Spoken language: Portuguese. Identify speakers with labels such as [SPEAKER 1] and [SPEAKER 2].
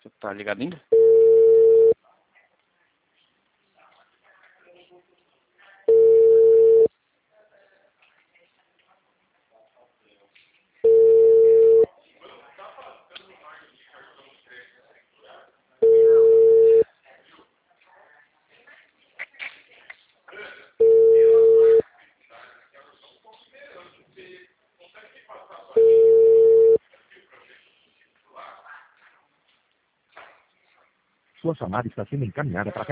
[SPEAKER 1] Você tá ligado ainda?
[SPEAKER 2] Sua chamada está sendo encaminhada para